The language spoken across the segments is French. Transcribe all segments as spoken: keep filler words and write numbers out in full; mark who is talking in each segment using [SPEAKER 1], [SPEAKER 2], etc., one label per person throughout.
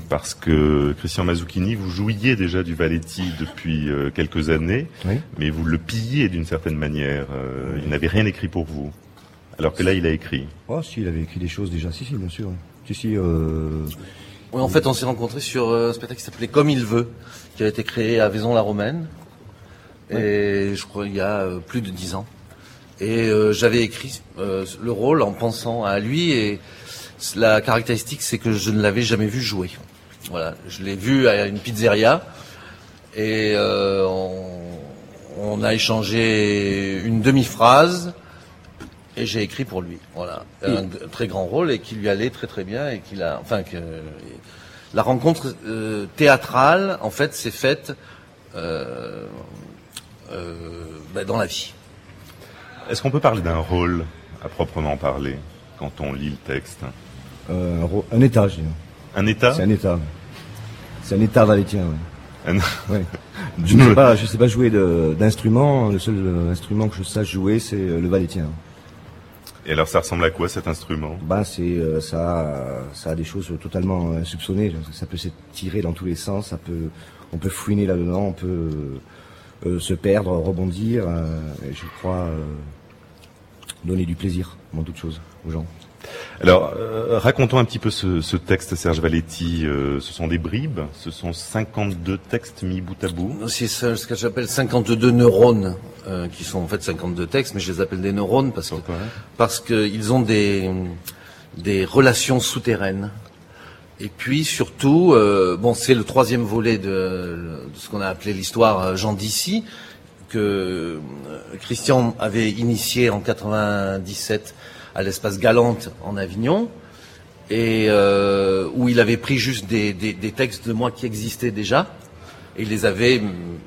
[SPEAKER 1] parce que Christian Mazzucchini, vous jouiez déjà du Valetti depuis euh, quelques années, oui. mais vous le pilliez d'une certaine manière. Euh, oui. Il n'avait rien écrit pour vous, alors que là, il a écrit.
[SPEAKER 2] Oh, si, il avait écrit des choses déjà, si, si, bien sûr. Si, si, euh...
[SPEAKER 3] Oui, en fait, on s'est rencontrés sur euh, un spectacle qui s'appelait Comme il veut, qui a été créé à Vaison-la-Romaine, oui. et je crois il y a euh, plus de dix ans. Et euh, j'avais écrit euh, le rôle en pensant à lui, et la caractéristique, c'est que je ne l'avais jamais vu jouer. Voilà, je l'ai vu à une pizzeria et euh, on, on a échangé une demi-phrase et j'ai écrit pour lui. Voilà, un, un très grand rôle et qui lui allait très très bien et qu'il a, enfin que la rencontre euh, théâtrale en fait s'est faite euh, euh, ben, dans la vie.
[SPEAKER 1] Est-ce qu'on peut parler d'un rôle à proprement parler quand on lit le texte?
[SPEAKER 2] euh, Un, un état, je dirais.
[SPEAKER 1] Un état?
[SPEAKER 2] C'est un état. C'est un état valétien, oui.
[SPEAKER 1] Un...
[SPEAKER 2] ouais. Je ne sais pas, je sais pas jouer de, d'instrument. Le seul instrument que je sache jouer, c'est le valétien.
[SPEAKER 1] Et alors, ça ressemble à quoi cet instrument?
[SPEAKER 2] Ben, c'est ça, ça a des choses totalement insoupçonnées. Ça peut s'étirer dans tous les sens. Ça peut, on peut fouiner là-dedans, on peut euh, se perdre, rebondir. Euh, et je crois euh, donner du plaisir, avant toute chose, aux gens.
[SPEAKER 1] Alors, euh, racontons un petit peu ce, ce texte, Serge Valetti. Euh, ce sont des bribes, ce sont cinquante-deux textes mis bout à bout.
[SPEAKER 3] C'est ce que j'appelle cinquante-deux neurones, euh, qui sont en fait cinquante-deux textes, mais je les appelle des neurones parce que okay. parce qu'ils ont des des relations souterraines. Et puis surtout, euh, bon, c'est le troisième volet de, de ce qu'on a appelé l'histoire Jean d'Issy, que euh, Christian avait initié en quatre-vingt-dix-sept. À l'Espace Galante en Avignon, et euh, où il avait pris juste des, des, des textes de moi qui existaient déjà, et il les avait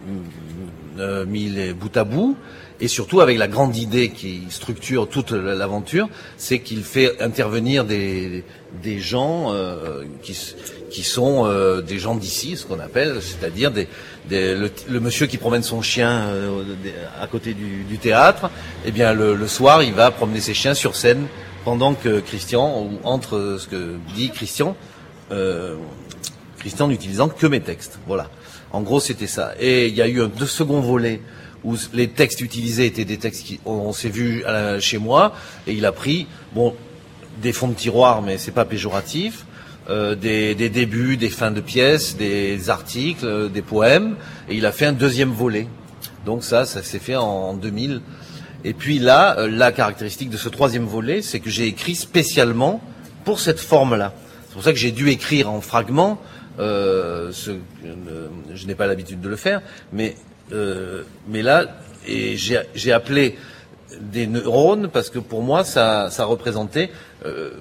[SPEAKER 3] euh, mis les bout à bout, et surtout avec la grande idée qui structure toute l'aventure, c'est qu'il fait intervenir des, des gens euh, qui, qui sont euh, des gens d'ici, ce qu'on appelle, c'est-à-dire des, des, le, le monsieur qui promène son chien euh, à côté du, du théâtre, eh bien le, le soir il va promener ses chiens sur scène pendant que Christian, ou entre ce que dit Christian, euh, Christian n'utilisant que mes textes. Voilà. En gros c'était ça. Et il y a eu un deux second volet où les textes utilisés étaient des textes qui, on, on s'est vu à la, chez moi, et il a pris, bon, des fonds de tiroir, mais c'est pas péjoratif, euh, des, des débuts, des fins de pièces, des articles, euh, des poèmes, et il a fait un deuxième volet. Donc ça, ça s'est fait en, en deux mille. Et puis là, euh, la caractéristique de ce troisième volet, c'est que j'ai écrit spécialement pour cette forme-là. C'est pour ça que j'ai dû écrire en fragments, euh, ce, euh, je n'ai pas l'habitude de le faire, mais Euh, mais là, et j'ai, j'ai appelé des neurones parce que pour moi, ça, ça représentait. Euh,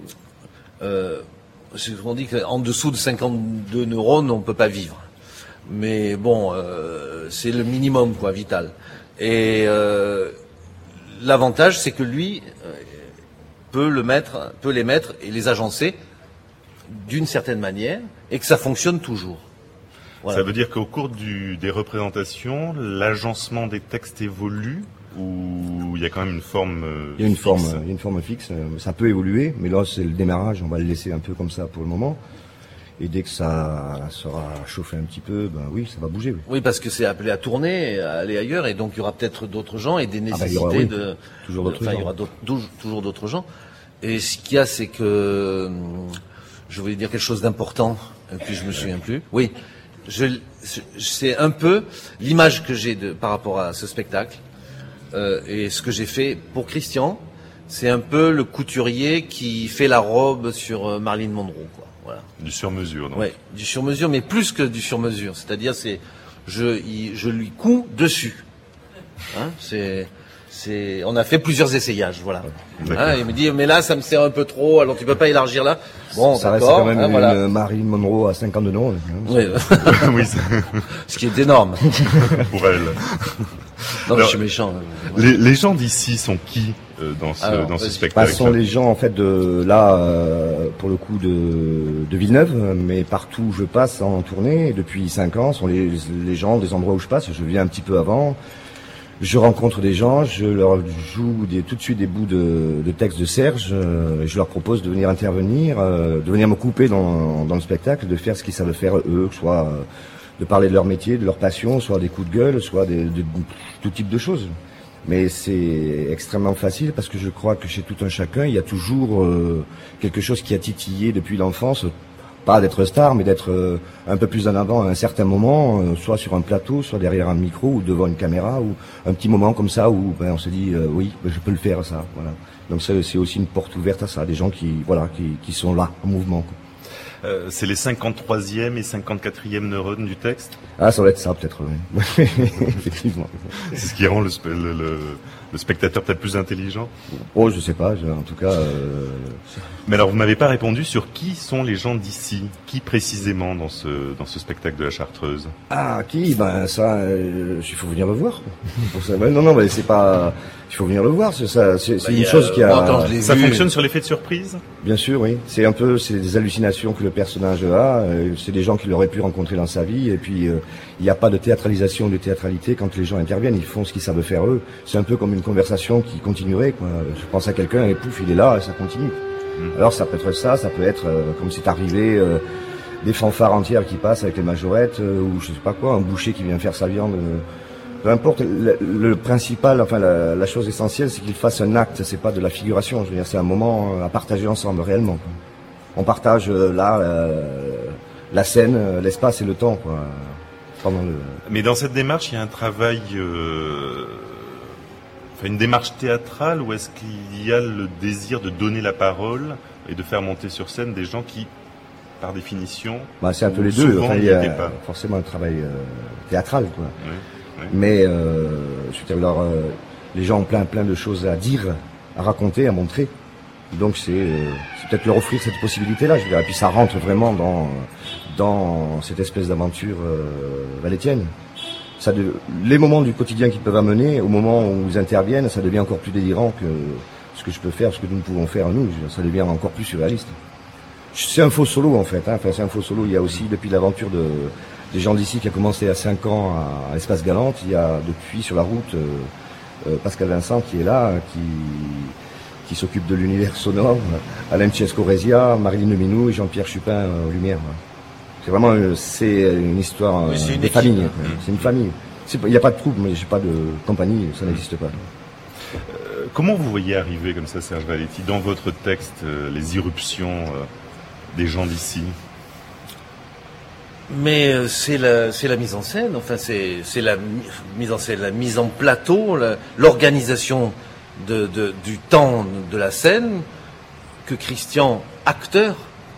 [SPEAKER 3] euh, on dit qu'en dessous de cinquante-deux neurones, on ne peut pas vivre. Mais bon, euh, c'est le minimum, quoi, vital. Et euh, l'avantage, c'est que lui euh, peut le mettre, peut les mettre et les agencer d'une certaine manière, et que ça fonctionne toujours. Voilà.
[SPEAKER 1] Ça veut dire qu'au cours du, des représentations, l'agencement des textes évolue, ou il y a quand même une forme euh,
[SPEAKER 2] Il y a une
[SPEAKER 1] fixe.
[SPEAKER 2] forme, il y a une forme fixe. Ça peut évoluer, mais là c'est le démarrage. On va le laisser un peu comme ça pour le moment. Et dès que ça sera chauffé un petit peu, ben oui, ça va bouger. Oui,
[SPEAKER 3] oui parce que c'est appelé à tourner, à aller ailleurs, et donc il y aura peut-être d'autres gens et des nécessités ah ben, il y aura, oui,
[SPEAKER 2] de. Toujours d'autres
[SPEAKER 3] de, enfin,
[SPEAKER 2] gens.
[SPEAKER 3] Il y aura d'autres, toujours d'autres gens. Et ce qu'il y a, c'est que je voulais dire quelque chose d'important, et puis je me souviens plus. Oui. Je, c'est un peu l'image que j'ai de, par rapport à ce spectacle euh, et ce que j'ai fait pour Christian, c'est un peu le couturier qui fait la robe sur euh, Marilyn Monroe, quoi. Voilà.
[SPEAKER 1] Du sur-mesure, donc.
[SPEAKER 3] Ouais, du sur-mesure, mais plus que du sur-mesure. C'est-à-dire, c'est je, il, je lui couds dessus. Hein, c'est C'est, on a fait plusieurs essayages, voilà. Hein, il me dit, mais là, ça me sert un peu trop, alors tu peux pas élargir là. Bon,
[SPEAKER 2] ça reste quand même hein, une voilà. Marilyn Monroe à cinquante neurones.
[SPEAKER 3] Oui, oui ce qui est énorme.
[SPEAKER 1] Pour elle.
[SPEAKER 3] Non, alors, je suis méchant.
[SPEAKER 1] Les, les gens d'ici sont qui euh, dans ce, alors, dans ce spectacle?
[SPEAKER 2] Ce sont les gens, en fait, de là, euh, pour le coup, de, de Villeneuve, mais partout où je passe en tournée, depuis cinq ans, sont les, les gens des endroits où je passe. Je viens un petit peu avant. je rencontre des gens, je leur joue des, tout de suite des bouts de, de texte de Serge, euh, je leur propose de venir intervenir, euh, de venir me couper dans, dans le spectacle, de faire ce qu'ils savent faire eux, soit euh, de parler de leur métier, de leur passion, soit des coups de gueule, soit des, de, de, tout type de choses. Mais c'est extrêmement facile parce que je crois que chez tout un chacun, il y a toujours euh, quelque chose qui a titillé depuis l'enfance. Pas d'être star, mais d'être euh, un peu plus en avant à un certain moment, euh, soit sur un plateau, soit derrière un micro ou devant une caméra, ou un petit moment comme ça où ben, on se dit euh, oui, ben, je peux le faire ça. Voilà. Donc ça, c'est aussi une porte ouverte à ça, des gens qui voilà qui, qui sont là en mouvement. Quoi.
[SPEAKER 1] Euh, c'est les cinquante-troisième et cinquante-quatrième neurones du texte.
[SPEAKER 2] Ah, ça doit être ça peut-être. Oui. Effectivement.
[SPEAKER 1] C'est ce qui rend le, le, le, le spectateur peut-être plus intelligent.
[SPEAKER 2] Oh, je sais pas. Je, en tout cas. Euh...
[SPEAKER 1] Mais alors, vous m'avez pas répondu sur qui sont les gens d'ici, qui précisément dans ce dans ce spectacle de la Chartreuse.
[SPEAKER 2] Ah, qui? Ben ça, euh, il faut venir le voir. Pour ça. Ben, non, non, mais c'est pas. Il faut venir le voir. C'est ça. C'est, c'est bah, une chose qui a.
[SPEAKER 1] Moi, ça vu... fonctionne sur l'effet de surprise.
[SPEAKER 2] Bien sûr, oui. C'est un peu, c'est des hallucinations que le personnage a. Euh, c'est des gens qu'il aurait pu rencontrer dans sa vie. Et puis, euh, il n'y a pas de théâtralisation, de théâtralité quand les gens interviennent. Ils font ce qu'ils savent faire eux. C'est un peu comme une conversation qui continuerait, quoi. Je pense à quelqu'un et pouf, il est là et ça continue. Mmh. Alors, ça peut être ça, ça peut être euh, comme c'est arrivé, euh, des fanfares entières qui passent avec les majorettes euh, ou je sais pas quoi, un boucher qui vient faire sa viande. Euh, peu importe. Le, le principal, enfin la, la chose essentielle, c'est qu'il fasse un acte. C'est pas de la figuration. Je veux dire, c'est un moment à partager ensemble réellement, quoi. On partage euh, là euh, la scène, euh, l'espace et le temps, quoi. Pendant le...
[SPEAKER 1] Mais dans cette démarche, il y a un travail, euh, enfin une démarche théâtrale, ou est-ce qu'il y a le désir de donner la parole et de faire monter sur scène des gens qui, par définition,
[SPEAKER 2] bah, c'est un peu les deux. Enfin, il y a pas. forcément un travail euh, théâtral, quoi. Oui, oui. Mais euh, je veux dire, alors, euh, les gens ont plein, plein de choses à dire, à raconter, à montrer. Donc c'est, euh, c'est peut-être leur offrir cette possibilité-là. Je veux dire, et puis ça rentre vraiment dans dans cette espèce d'aventure euh, valétienne. Ça de, les moments du quotidien qu'ils peuvent amener, au moment où ils interviennent, ça devient encore plus délirant que ce que je peux faire, ce que nous pouvons faire nous. Ça devient encore plus surréaliste. C'est un faux solo en fait. Hein. Enfin, c'est un faux solo. Il y a aussi depuis l'aventure de des gens d'ici qui a commencé à cinq ans à, à l'Espace Galante. Il y a depuis sur la route euh, euh, Pascal Vincent qui est là, qui qui s'occupe de l'univers sonore, Alain Cesco-Rezia, Marilyn Leminou et Jean-Pierre Chupin euh, aux Lumières. C'est vraiment c'est une histoire
[SPEAKER 3] oui, c'est une
[SPEAKER 2] de
[SPEAKER 3] équipe.
[SPEAKER 2] famille. Mmh. C'est une famille. Il n'y a pas de troupe, mais j'ai pas de compagnie, ça n'existe pas.
[SPEAKER 1] Euh, comment vous voyez arriver comme ça, Serge Valetti, dans votre texte, euh, les irruptions euh, des gens d'ici?
[SPEAKER 3] Mais euh, c'est la c'est la mise en scène. Enfin, c'est c'est la mise en scène, la mise en plateau, la, l'organisation De, de, du temps de la scène que Christian, acteur,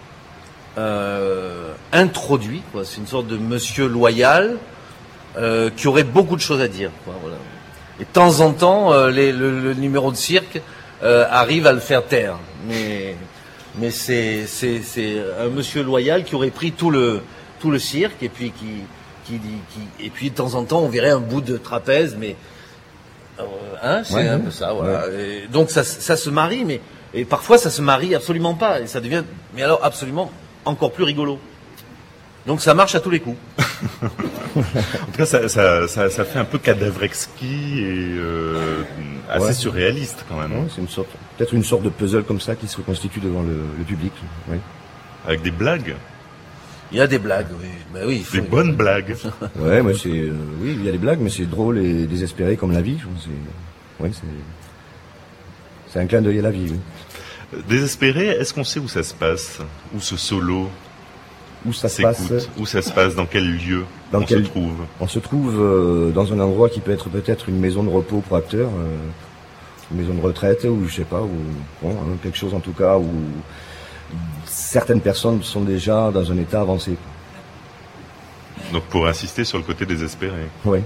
[SPEAKER 3] euh, introduit. Quoi. C'est une sorte de monsieur loyal euh, qui aurait beaucoup de choses à dire. Quoi, voilà. Et de temps en temps, euh, les, le, le numéro de cirque euh, arrive à le faire taire. Mais, mais c'est, c'est, c'est un monsieur loyal qui aurait pris tout le, tout le cirque et puis qui, qui, qui, et puis de temps en temps, on verrait un bout de trapèze, mais Euh, hein, c'est ouais, un peu ça, voilà. Ouais. Et donc ça, ça se marie, mais et parfois ça se marie absolument pas, et ça devient, mais alors absolument encore plus rigolo. Donc ça marche à tous les coups.
[SPEAKER 1] En tout cas, ça, ça, ça, ça fait un peu cadavresque et euh, assez ouais. surréaliste quand même.
[SPEAKER 2] Ouais, c'est une sorte, peut-être une sorte de puzzle comme ça qui se reconstitue devant le, le public. Ouais.
[SPEAKER 1] Avec des blagues.
[SPEAKER 3] Il y a des blagues, oui. Ben oui il faut,
[SPEAKER 1] des bonnes blagues.
[SPEAKER 2] Ouais, mais c'est, euh, oui, il y a des blagues, mais c'est drôle et désespéré comme la vie. C'est, ouais, c'est, c'est un clin d'œil à la vie. Oui.
[SPEAKER 1] Désespéré, est-ce qu'on sait où ça se passe? Où ce solo
[SPEAKER 2] Où ça se passe?
[SPEAKER 1] Où ça se passe? Dans quel lieu
[SPEAKER 2] dans
[SPEAKER 1] on
[SPEAKER 2] quel...
[SPEAKER 1] se trouve?
[SPEAKER 2] On se trouve euh, dans un endroit qui peut être peut-être une maison de repos pour acteurs, euh, une maison de retraite, ou je sais pas, ou bon, hein, quelque chose en tout cas où certaines personnes sont déjà dans un état avancé.
[SPEAKER 1] Donc pour insister sur le côté désespéré.
[SPEAKER 2] Oui.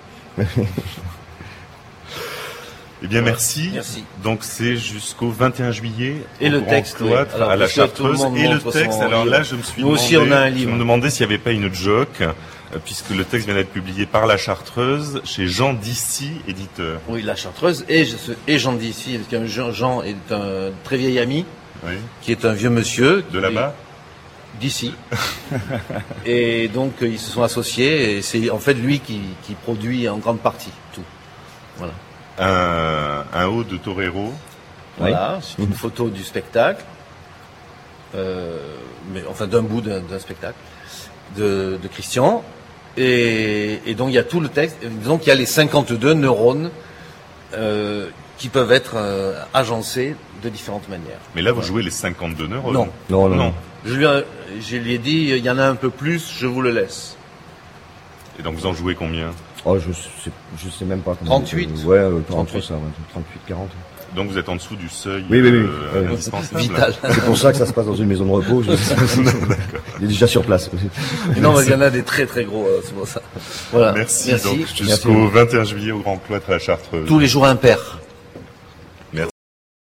[SPEAKER 1] Eh bien, merci.
[SPEAKER 3] Merci.
[SPEAKER 1] Donc c'est jusqu'au vingt et un juillet.
[SPEAKER 3] Et le texte, oui.
[SPEAKER 1] Alors, à la Chartreuse. Le et le texte. Alors là, je me suis
[SPEAKER 3] Nous
[SPEAKER 1] demandé,
[SPEAKER 3] aussi, on a un livre.
[SPEAKER 1] je me demandais s'il n'y avait pas une joke, puisque le texte vient d'être publié par la Chartreuse chez Jean d'ici, éditeur.
[SPEAKER 3] Oui, la Chartreuse et, et Jean d'ici. Jean, Jean est un très vieil ami. Oui. Qui est un vieux monsieur.
[SPEAKER 1] De là-bas?
[SPEAKER 3] D'ici. Et donc, ils se sont associés et c'est en fait lui qui, qui produit en grande partie tout. Voilà.
[SPEAKER 1] Un, un haut de torero.
[SPEAKER 3] Voilà, c'est une photo du spectacle, euh, mais enfin d'un bout d'un, d'un spectacle de, de Christian. Et, et donc il y a tout le texte. Donc il y a les cinquante-deux neurones euh, qui peuvent être euh, agencés de différentes manières.
[SPEAKER 1] Mais là, vous ouais. jouez les cinquante-deux neurones.
[SPEAKER 3] Non,
[SPEAKER 2] non, non. non.
[SPEAKER 3] Je lui, ai, je lui ai dit, il y en a un peu plus, je vous le laisse.
[SPEAKER 1] Et donc vous en jouez combien?
[SPEAKER 2] Oh, je sais, je sais même pas.
[SPEAKER 3] trente-huit.
[SPEAKER 2] Euh, ouais, euh, trente-huit, ça, ouais, trente-huit, quarante.
[SPEAKER 1] Donc vous êtes en dessous du seuil
[SPEAKER 2] oui, oui, oui,
[SPEAKER 1] euh,
[SPEAKER 2] oui.
[SPEAKER 1] indispensable.
[SPEAKER 3] Vital.
[SPEAKER 2] C'est pour ça que ça se passe dans une maison de repos. Je... Il est déjà sur place.
[SPEAKER 3] Non, mais il y en a des très très gros, euh, c'est pour ça. Voilà.
[SPEAKER 1] Merci.
[SPEAKER 3] Merci.
[SPEAKER 1] Donc jusqu'au vingt et un juillet au Grand Cloître à la Chartreuse.
[SPEAKER 3] Tous les jours impair.